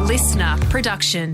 listener production.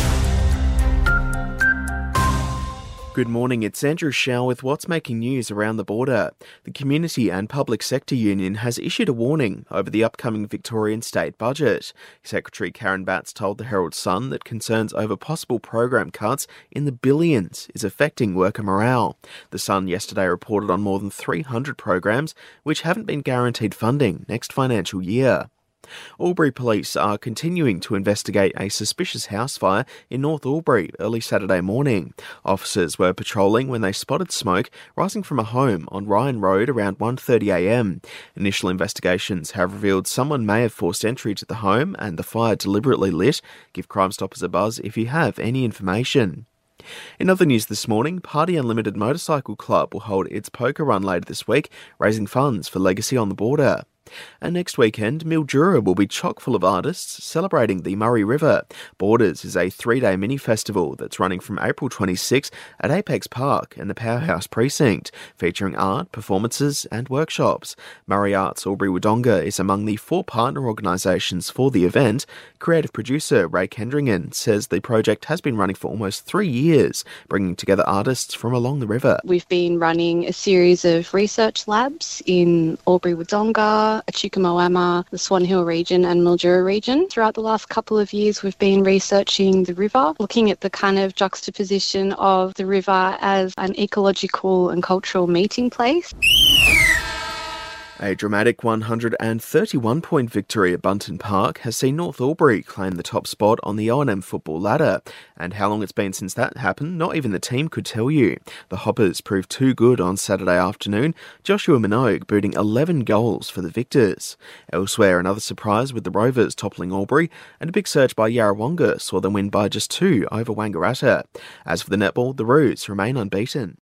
Good morning, it's Andrew Shao with what's making news around the border. The Community and Public Sector Union has issued a warning over the upcoming Victorian state budget. Secretary Karen Batts told the Herald Sun that concerns over possible program cuts in the billions is affecting worker morale. The Sun yesterday reported on more than 300 programs which haven't been guaranteed funding next financial year. Albury Police are continuing to investigate a suspicious house fire in North Albury early Saturday morning. Officers were patrolling when they spotted smoke rising from a home on Ryan Road around 1:30am. Initial investigations have revealed someone may have forced entry to the home and the fire deliberately lit. Give Crime Stoppers a buzz if you have any information. In other news this morning, Party Unlimited Motorcycle Club will hold its poker run later this week, raising funds for Legacy on the Border. And next weekend, Mildura will be chock full of artists celebrating the Murray River. Borders is a 3-day mini-festival that's running from April 26 at Apex Park and the Powerhouse Precinct, featuring art, performances and workshops. Murray Arts Albury Wodonga is among the 4 partner organisations for the event. Creative producer Ray Kendringen says the project has been running for almost 3 years, bringing together artists from along the river. We've been running a series of research labs in Albury Wodonga, Chukamoama, the Swan Hill region and Mildura region. Throughout the last couple of years, we've been researching the river, looking at the kind of juxtaposition of the river as an ecological and cultural meeting place. A dramatic 131-point victory at Bunton Park has seen North Albury claim the top spot on the O&M football ladder. And how long it's been since that happened, not even the team could tell you. The Hoppers proved too good on Saturday afternoon, Joshua Minogue booting 11 goals for the Victors. Elsewhere, another surprise with the Rovers toppling Albury, and a big surge by Yarrawonga saw them win by just 2 over Wangaratta. As for the netball, the Roos remain unbeaten.